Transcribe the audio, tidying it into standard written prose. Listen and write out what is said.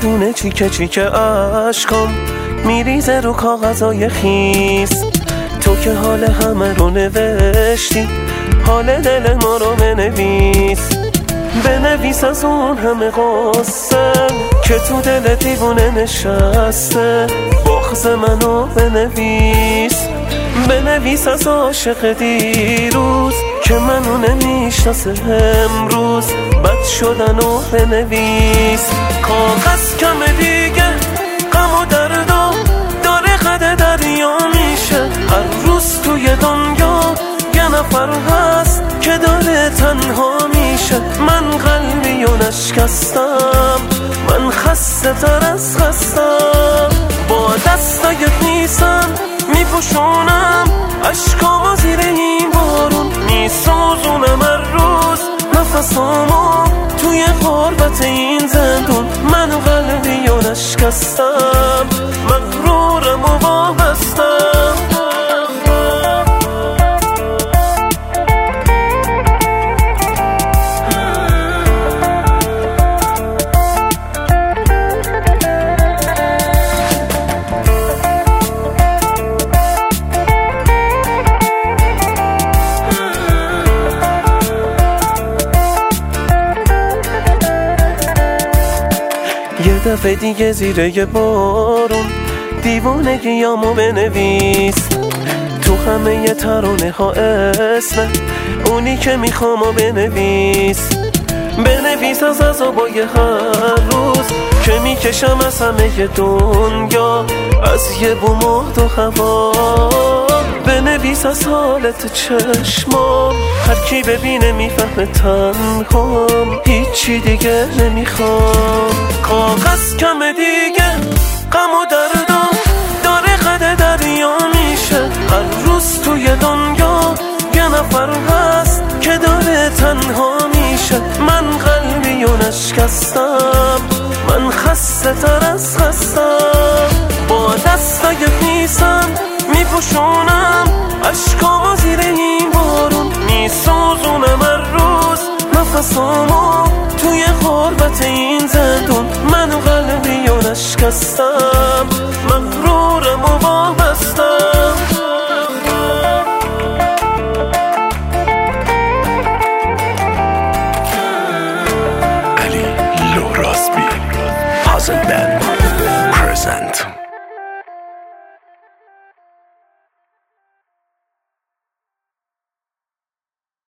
دونه چیکه چیکه عشقام میریزه رو کاغذای خیس. تو که حال همه رو نوشتی، حال دل ما رو بنویس از اون همه قصه که تو دل دیوونه نشسته. بغض منو بنویس از عاشق دیروز که منو نمیشناسه امروز. بد شدنو بنویس. کاغذ کم دیگه غم و دردو داره قد دریا میشه. هر روز توی دنیا یه نفر هست که داره تنها میشه. من قلبی و نشکستم، من خسته تر از خستم. با دستای خیسم میپوشونم عشقامو زیر این بارون. میسوزونم هر روز نفسامو توی غربت این زندون. من قلبی و نشکستم، مغرورم و وابستم. یه دفعه دیگه زیر یه بارون دیوونگیامو بنویس. تو همه یه ترانه ها اسم اونی که میخوامو بنویس از عذابای هر روز که میکشم از همه دنیا، از یه بوم و دو هوا. بنویس از حالت چشمام، هر کی ببینه میفهمه تنهام، هیچی دیگه نمیخوام. کاغذ کم دیگه غم و دردم داره قد دریا میشه. هر روز توی دنیا یه نفر هست که داره تنها میشه. من قلبی و نشکستم، من خسته تر از خستم. با دستای خیسم میپوشونم عشقامو زیر این بارون. میسوزونم هر روز نفسامو توی غربت این زندون. من قلبی و نشکستم.